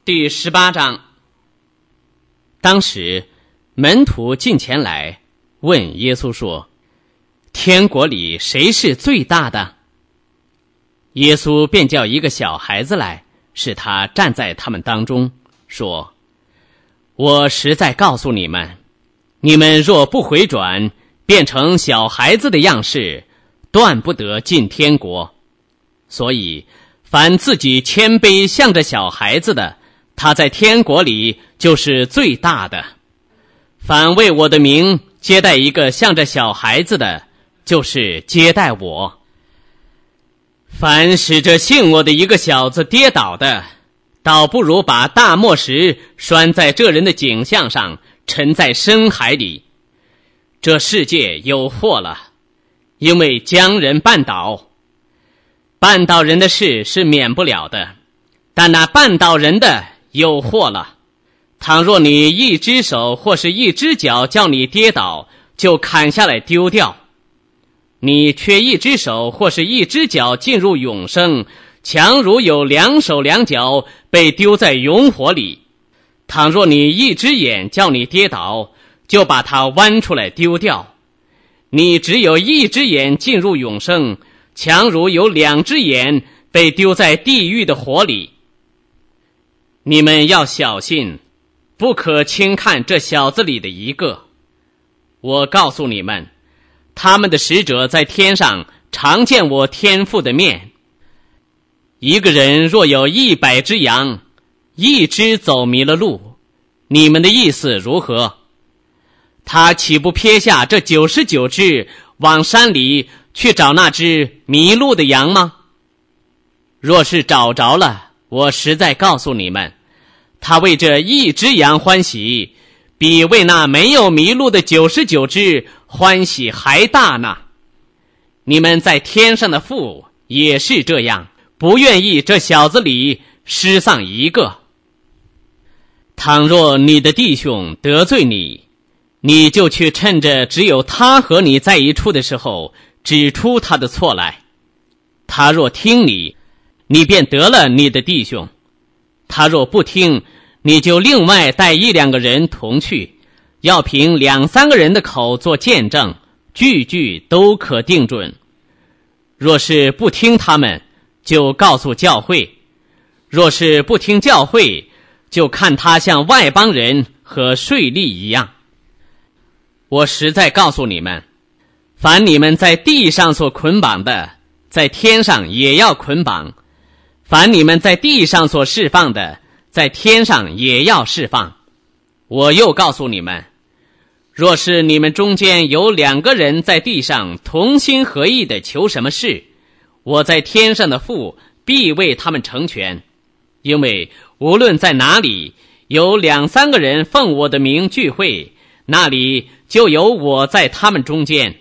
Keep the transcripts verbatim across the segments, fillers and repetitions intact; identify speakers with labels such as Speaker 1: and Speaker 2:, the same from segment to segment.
Speaker 1: 第十八章。当时门徒近前来问耶稣说，天国里谁是最大的？耶稣便叫一个小孩子来，使他站在他们当中，说，我实在告诉你们，你们若不回转，变成小孩子的样式，断不得进天国。所以凡自己谦卑向着小孩子的，他在天国里就是最大的。凡为我的名接待一个向着小孩子的，就是接待我。凡使着信我的一个小子跌倒的，倒不如把大磨石拴在这人的颈项上，沉在深海里。这世界有祸了，因为将人绊倒。绊倒人的事是免不了的，但那绊倒人的有祸了。倘若你一只手或是一只脚叫你跌倒，就砍下来丢掉。你缺一只手或是一只脚进入永生，强如有两手两脚被丢在永火里。倘若你一只眼叫你跌倒，就把它剜出来丢掉。你只有一只眼进入永生，强如有两只眼被丢在地狱的火里。你们要小心，不可轻看这小子里的一个。我告诉你们，他们的使者在天上常见我天父的面。一个人若有一百只羊，一只走迷了路，你们的意思如何？他岂不撇下这九十九只，往山里去找那只迷路的羊吗？若是找着了，我实在告诉你们，他为这一只羊欢喜，比为那没有迷路的九十九只欢喜还大呢。你们在天上的父也是这样，不愿意这小子里失丧一个。倘若你的弟兄得罪你，你就去趁着只有他和你在一处的时候，指出他的错来。他若听你，你便得了你的弟兄；他若不听，你就另外带一两个人同去，要凭两三个人的口做见证，句句都可定准。若是不听他们，就告诉教会；若是不听教会，就看他像外邦人和税吏一样。我实在告诉你们，凡你们在地上所捆绑的，在天上也要捆绑；凡你们在地上所释放的，在天上也要释放。我又告诉你们，若是你们中间有两个人在地上同心合意的求什么事，我在天上的父必为他们成全。因为无论在哪里有两三个人奉我的名聚会，那里就有我在他们中间。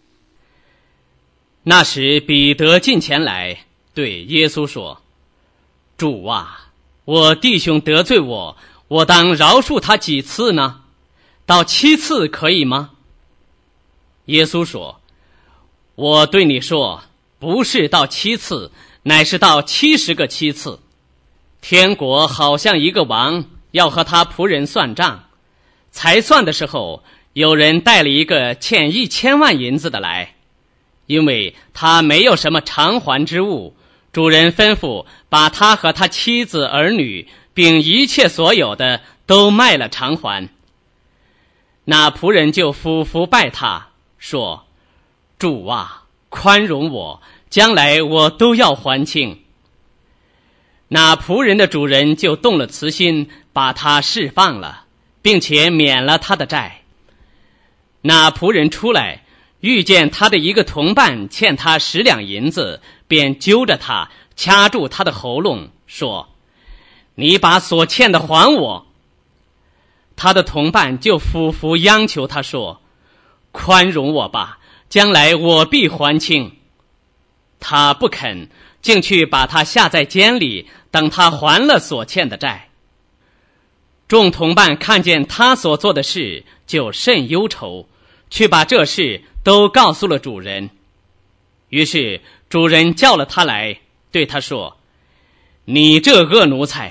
Speaker 1: 那时彼得近前来对耶稣说，主啊，我弟兄得罪我，我当饶恕他几次呢？到七次可以吗？耶稣说，我对你说，不是到七次，乃是到七十个七次。天国好像一个王要和他仆人算账，才算的时候，有人带了一个欠一千万银子的来，因为他没有什么偿还之物，主人吩咐把他和他妻子儿女并一切所有的都卖了偿还。那仆人就俯伏拜他，说，主啊，宽容我，将来我都要还清。那仆人的主人就动了慈心，把他释放了，并且免了他的债。那仆人出来，遇见他的一个同伴欠他十两银子，便揪着他，掐住他的喉咙，说，你把所欠的还我。他的同伴就俯伏央求他说，宽容我吧，将来我必还清。他不肯，竟去把他下在监里，等他还了所欠的债。众同伴看见他所做的事，就甚忧愁，去把这事都告诉了主人。于是主人叫了他来，对他说，你这恶奴才，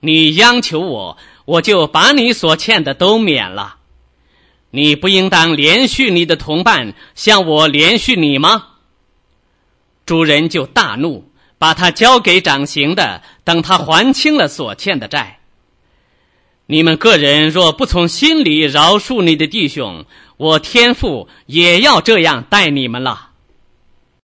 Speaker 1: 你央求我，我就把你所欠的都免了。你不应当连续你的同伴，像我连续你吗？”主人就大怒，把他交给掌刑的，等他还清了所欠的债。你们个人若不从心里饶恕你的弟兄，我天父也要这样待你们了。